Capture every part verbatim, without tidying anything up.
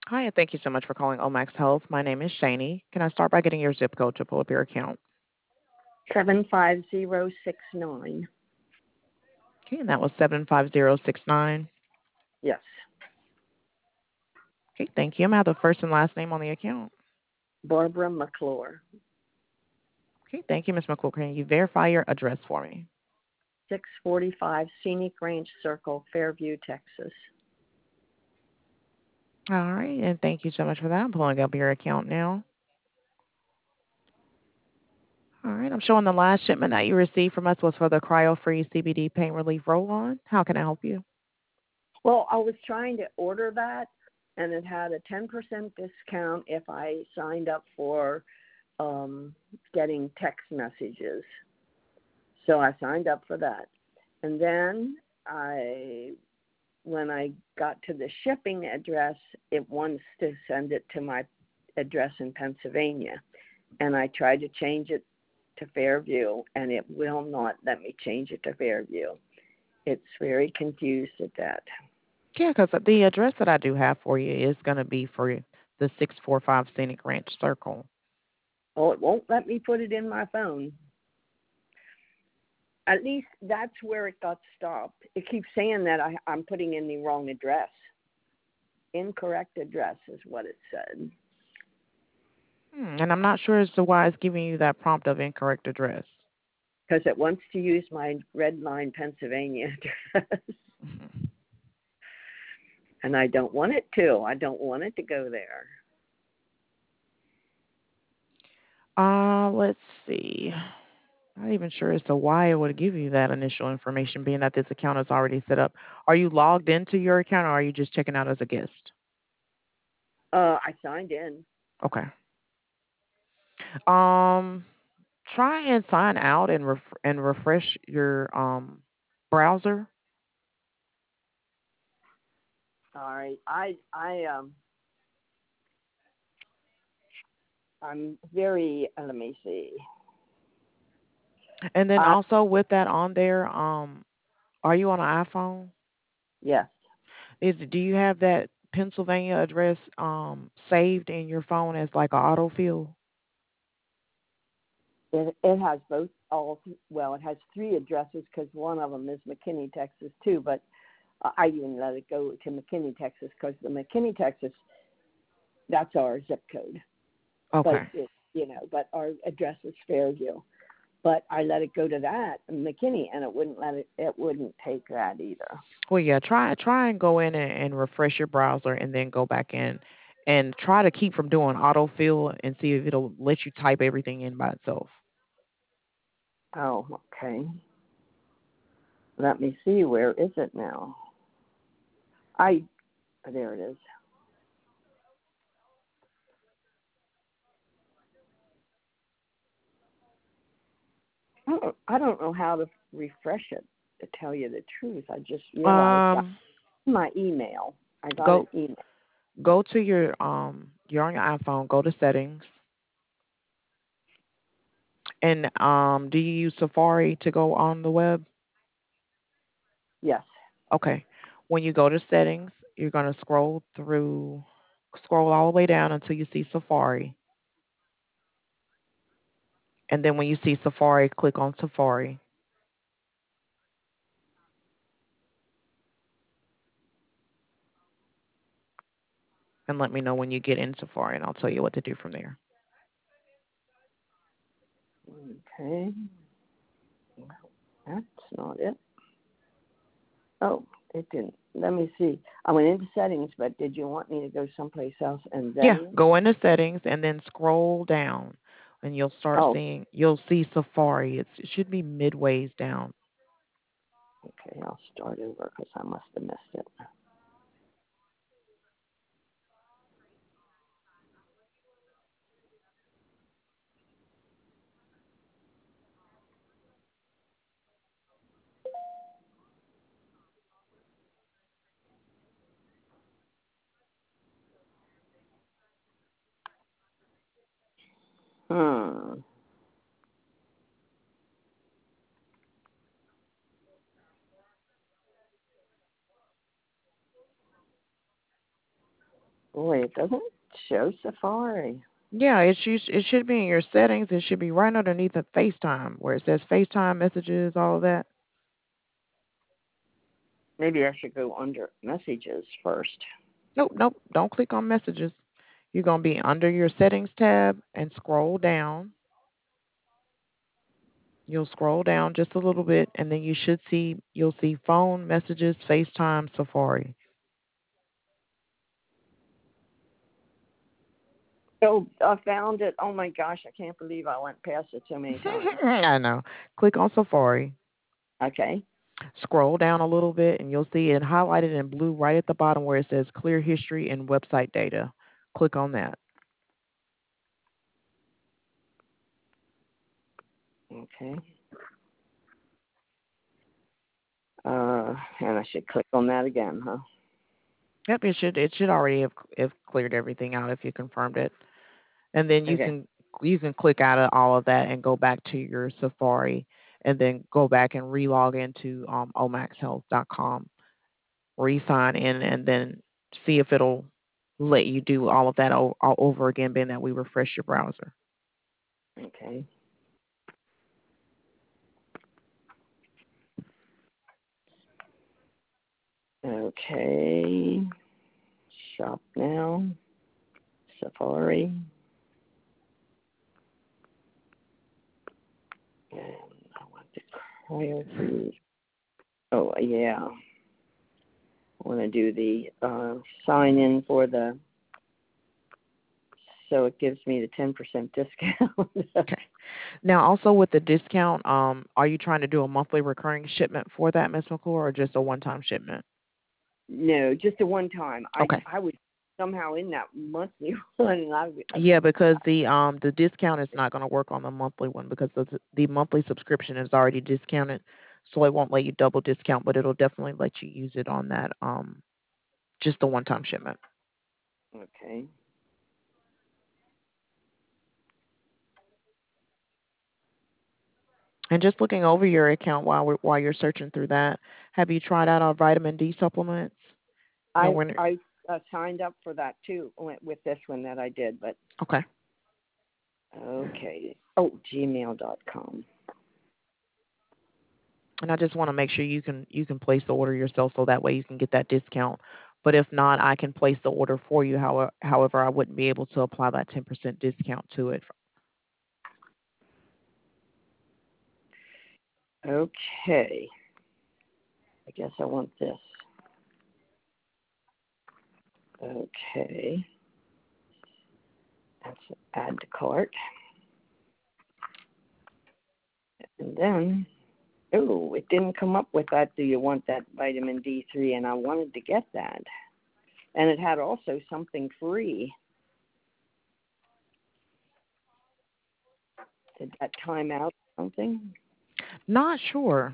Hi, and thank you so much for calling Omax Health. My name is Shani. Can I start by getting your zip code to pull up your account? seven five zero six nine. Okay, and that was seven five zero six nine. Yes. Okay, thank you. I'm going to have the first and last name on the account. Barbara McClure. Okay, thank you, Miz McCool. Can you verify your address for me? six forty-five Scenic Range Circle, Fairview, Texas. All right, and thank you so much for that. I'm pulling up your account now. All right, I'm showing the last shipment that you received from us was for the cryo-free C B D pain relief roll-on. How can I help you? Well, I was trying to order that, and it had a ten percent discount if I signed up for um, getting text messages. So I signed up for that. And then I, when I got to the shipping address, it wants to send it to my address in Pennsylvania. And I tried to change it to Fairview, and it will not let me change it to Fairview. It's very confused at that. Yeah, because the address that I do have for you is going to be for the six forty-five Scenic Ranch Circle. Oh, it won't let me put it in my phone. At least that's where it got stopped. It keeps saying that I, I'm putting in the wrong address. Incorrect address is what it said. Hmm, and I'm not sure as to why it's giving you that prompt of incorrect address. Because it wants to use my Red Line, Pennsylvania address. Mhm. And I don't want it to. I don't want it to go there. Uh, let's see. Not even sure as to why it would give you that initial information, being that this account is already set up. Are you logged into your account, or are you just checking out as a guest? Uh, I signed in. Okay. Um, try and sign out and ref- and refresh your um browser. All right. I I um I'm very. Uh, let me see. And then Uh, also with that on there, um, are you on an iPhone? yes. Is do you have that Pennsylvania address um saved in your phone as like a autofill? It it has both. All well, it has three addresses because one of them is McKinney, Texas, too. But I even let it go to McKinney, Texas, because the McKinney, Texas, that's our zip code. But Okay. it, you know, but our address is Fairview. But I let it go to that McKinney, and it wouldn't let it. It wouldn't take that either. Well, yeah, try try and go in and, and refresh your browser and then go back in and try to keep from doing autofill and see if it'll let you type everything in by itself. Oh, okay. Let me see. Where is it now? I there it is. I don't, I don't know how to refresh it. To tell you the truth, I just realized I, Um, my email. I got an go email. go to your um you're on your iPhone, go to settings and um do you use Safari to go on the web? Yes. Okay. When you go to settings, you're going to scroll through scroll all the way down until you see Safari. And then when you see Safari, click on Safari and let me know when you get in Safari and I'll tell you what to do from there. Okay. That's not it. Oh, it didn't. Let me see. I went into settings, but did you want me to go someplace else and Yeah, then? go into settings and then scroll down and you'll start Oh, seeing you'll see Safari. It's, it should be midways down. okay. I'll start over because I must have missed it. Hmm. Boy, it doesn't show Safari. Yeah, it should it should be in your settings. It should be right underneath the FaceTime where it says FaceTime messages, all of that. Maybe I should go under messages first. Nope, nope. Don't click on messages. You're gonna be under your settings tab and scroll down. You'll scroll down just a little bit, and then you should see you'll see phone, messages, FaceTime, Safari. Oh, I found it. Oh my gosh, I can't believe I went past it so many times. I know. Click on Safari. Okay. Scroll down a little bit, and you'll see it highlighted in blue right at the bottom where it says Clear History and Website Data. Click on that. Okay. Uh, and I should click on that again, huh? Yep, it should it should already have, have cleared everything out if you confirmed it. And then you Okay. can you can click out of all of that and go back to your Safari, and then go back and re-log into um, omax health dot com, re-sign in, and then see if it'll let you do all of that o- all over again, being that we refresh your browser. Okay. Okay. Shop now. Safari. And I want the cryo food. Oh, yeah. I want to do the uh, sign in for the, so it gives me the ten percent discount. Okay. Now, also with the discount, um, are you trying to do a monthly recurring shipment for that, Miss McClure, or just a one-time shipment? No, just a one time. I Okay. I was somehow in that monthly one, and I, I Yeah, because the um the discount is not going to work on the monthly one because the the monthly subscription is already discounted, so it won't let you double discount, but it'll definitely let you use it on that um just the one-time shipment. okay. And just looking over your account while we're, while you're searching through that, have you tried out our vitamin D supplements? You know I when I uh, signed up for that too with with this one that I did, but okay. okay. Oh, gmail dot com. And I just want to make sure you can you can place the order yourself so that way you can get that discount. But if not, I can place the order for you. However, however, I wouldn't be able to apply that ten percent discount to it. Okay. I guess I want this. Okay. That's add to cart. And then, oh, it didn't come up with that. Do you want that vitamin D three? And I wanted to get that. And it had also something free. Did that time out something? Not sure.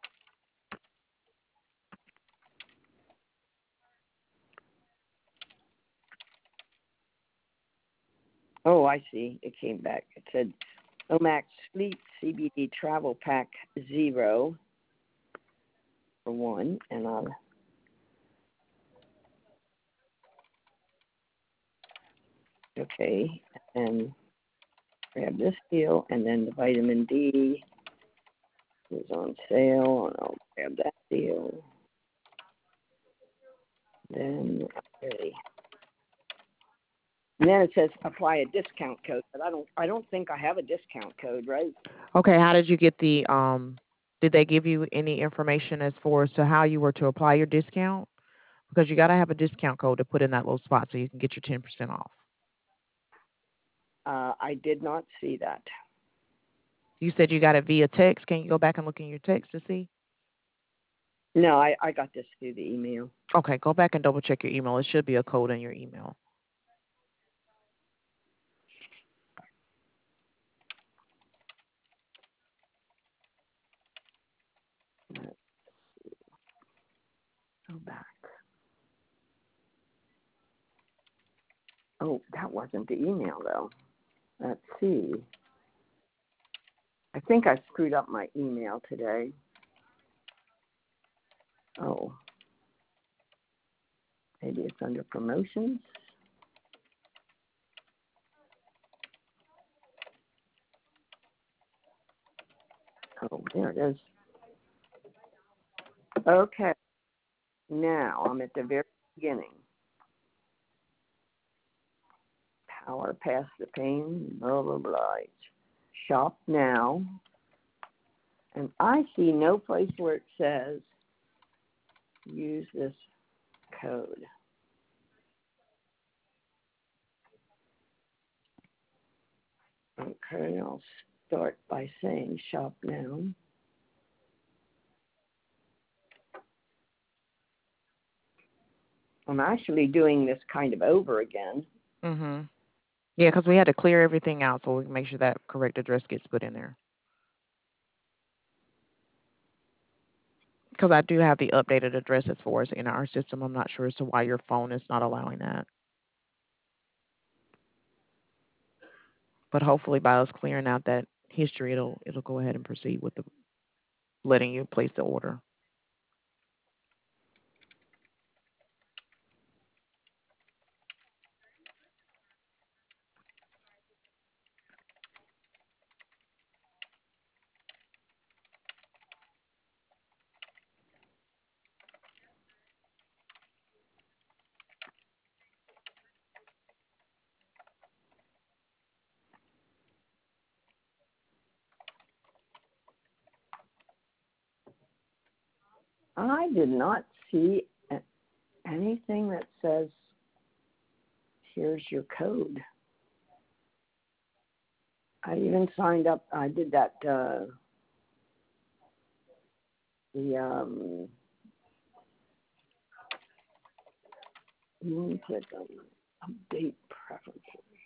Oh, I see. It came back. It said Omax Sleep C B D Travel Pack Zero for one. And I'll, okay. And grab this deal. And then the vitamin D is on sale. And I'll grab that deal. Then, okay. And then it says apply a discount code, but I don't. I don't think I have a discount code, right? Okay, how did you get the um? Did they give you any information as far as to how you were to apply your discount? Because you got to have a discount code to put in that little spot so you can get your ten percent off. Uh, I did not see that. You said you got it via text. Can you go back and look in your text to see? No, I, I got this through the email. Okay, go back and double check your email. It should be a code in your email. Let's go back. Oh, that wasn't the email though. Let's see. I think I screwed up my email today. Oh, maybe it's under promotions. Oh, there it is. Okay. Now I'm at the very beginning. Power past the pain, blah, blah, blah. Shop now. And I see no place where it says use this code. Okay, I'll start by saying shop now. I'm actually doing this kind of over again. Mm-hmm. Yeah, because we had to clear everything out so we can make sure that correct address gets put in there. Because I do have the updated address as far as in our system. I'm not sure as to why your phone is not allowing that. But hopefully by us clearing out that history, it'll it'll go ahead and proceed with the letting you place the order. I did not see anything that says here's your code. I even signed up. I did that. Uh, the um, click on update preferences.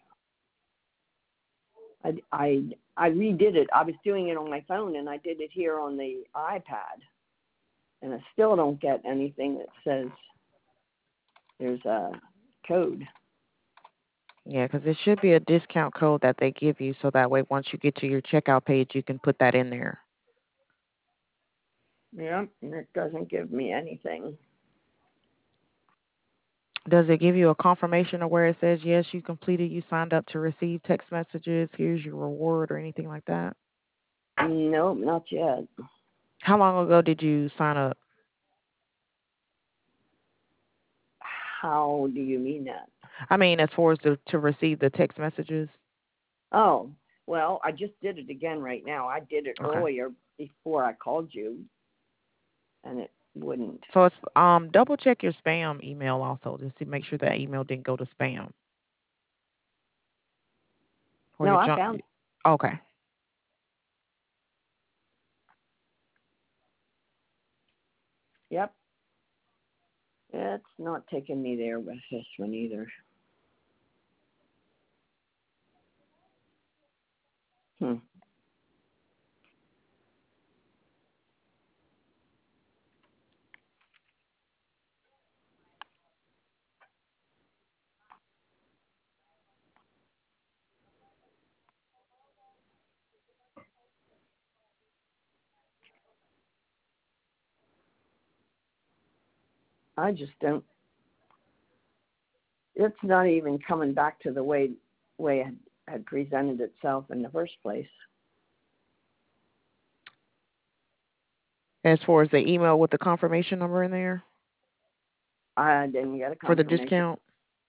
I, I I redid it. I was doing it on my phone, and I did it here on the iPad, and I still don't get anything that says there's a code. Yeah, because it should be a discount code that they give you, so that way once you get to your checkout page, you can put that in there. Yeah, and it doesn't give me anything. Does it give you a confirmation of where it says, yes, you completed, you signed up to receive text messages, here's your reward or anything like that? No, not yet. How long ago did you sign up? How do you mean that? I mean, as far as to, to receive the text messages? Oh, well, I just did it again right now. I did it Okay. earlier before I called you, and it wouldn't. So it's um double check your spam email also, just to make sure that email didn't go to spam or No, your I junk. found. Okay. Yep. It's not taking me there with this one either. Hmm. I just don't. It's not even coming back to the way way it had, had presented itself in the first place. As far as the email with the confirmation number in there I didn't get a for the confirmation. discount?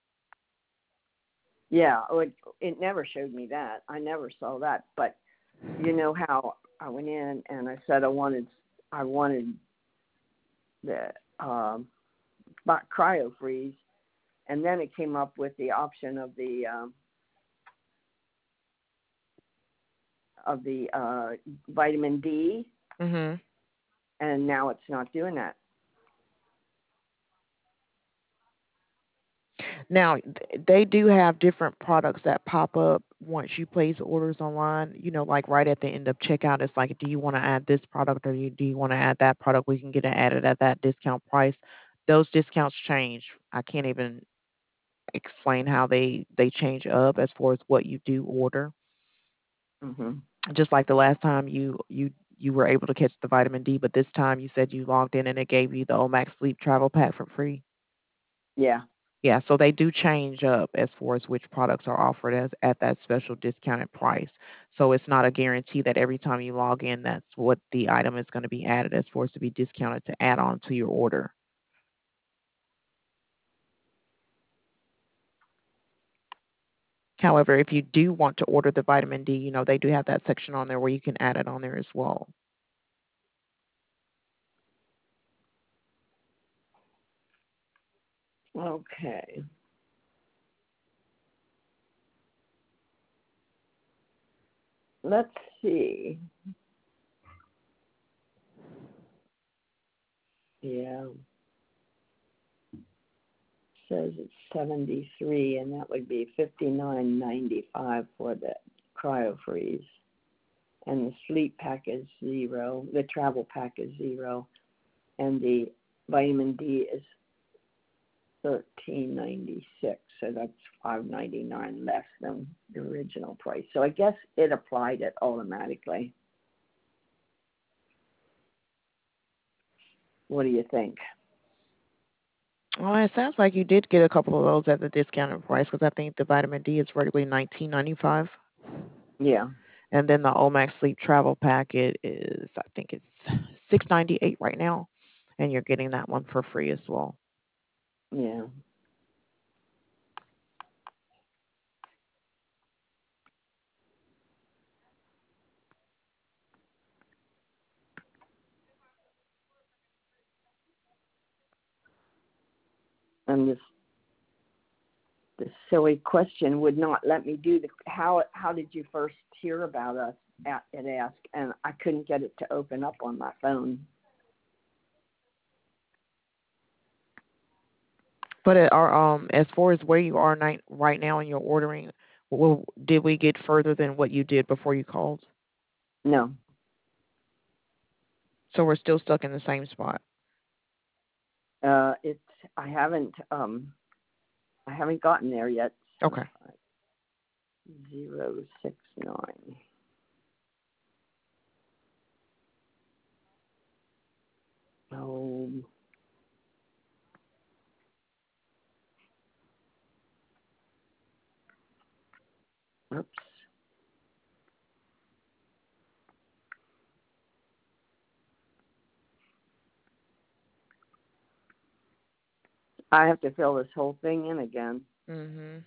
Yeah, oh, it, it never showed me that. I never saw that. But you know how I went in and I said I wanted I wanted the um, cryo freeze, and then it came up with the option of the um, of the uh, vitamin D, Mhm. and now it's not doing that. Now, th- they do have different products that pop up once you place orders online. You know, like right at the end of checkout, it's like, do you want to add this product or you, do you want to add that product? We can get it added at that discount price. Those discounts change. I can't even explain how they they change up as far as what you do order. Mm-hmm. Just like the last time you you you were able to catch the vitamin D, but this time you said you logged in and it gave you the Omax Sleep Travel Pack for free. Yeah. Yeah, so they do change up as far as which products are offered as at that special discounted price. So it's not a guarantee that every time you log in, that's what the item is going to be added as far as to be discounted to add on to your order. However, if you do want to order the vitamin D, you know, they do have that section on there where you can add it on there as well. Okay. Let's see. Yeah. Says it's seventy-three, and that would be fifty-nine ninety-five for the cryo freeze. And the sleep pack is zero. The travel pack is zero, and the vitamin D is thirteen ninety-six. So that's five ninety-nine less than the original price. So I guess it applied it automatically. What do you think? Well, it sounds like you did get a couple of those at the discounted price because I think the vitamin D is regularly nineteen ninety five, Yeah. and then the Omax Sleep Travel Packet is I think it's six ninety eight right now, and you're getting that one for free as well. Yeah. And this this silly question would not let me do the how how did you first hear about us at it asked, and I couldn't get it to open up on my phone. But it are um as far as where you are ni- right now in your ordering, well, did we get further than what you did before you called? No. So we're still stuck in the same spot. Uh it's I haven't um I haven't gotten there yet. Okay. Zero six nine. Oh, oops. I have to fill this whole thing in again. Mhm.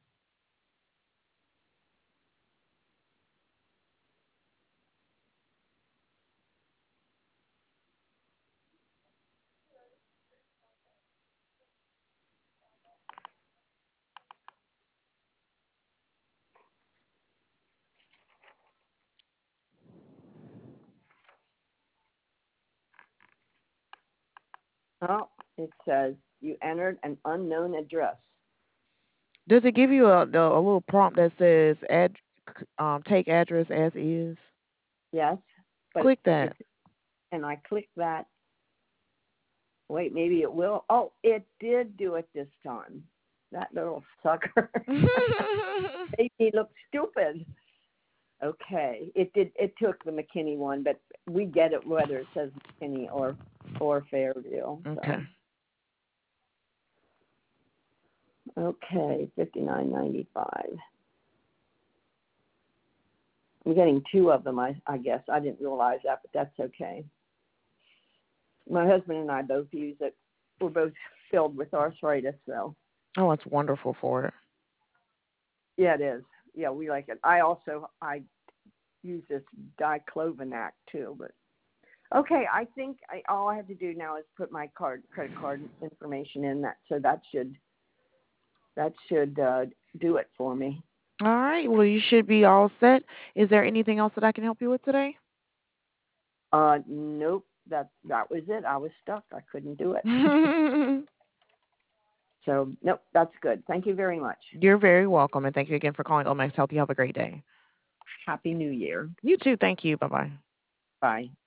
Oh, it says you entered an unknown address. Does it give you a the, a little prompt that says add um take address as is? Yes, but Click that. it's and I click that. Wait, maybe it will. Oh, it did do it this time. That little sucker made me look stupid. Okay, it did. It took the McKinney one, but we get it whether it says McKinney or or Fairview. Okay. So okay, fifty nine ninety five. I'm getting two of them. I I guess I didn't realize that, but that's okay. My husband and I both use it. We're both filled with arthritis, so Oh, it's wonderful for it. yeah, it is. Yeah, we like it. I also I use this diclofenac too, but okay. I think I, all I have to do now is put my card credit card information in that, so that should that should uh, do it for me. All right. Well, you should be all set. Is there anything else that I can help you with today? Uh, nope. That that was it. I was stuck. I couldn't do it. So nope, that's good. Thank you very much. You're very welcome, and thank you again for calling Omax Health. You have a great day. Happy New Year. You too. Thank you. Bye bye. Bye.